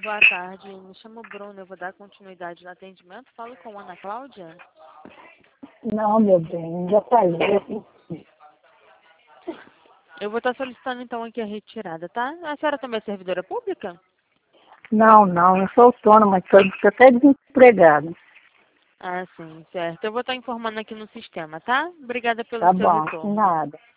Boa tarde, me chamo Bruno, eu vou dar continuidade no atendimento. Falo com a Ana Cláudia. Não, meu bem, já falei. Eu vou estar solicitando então aqui a retirada, tá? A senhora também é servidora pública? Não, eu sou autônoma, sou até desempregada. Ah, sim, certo. Eu vou estar informando aqui no sistema, tá? Obrigada pelo Tá seu bom, retorno. nada.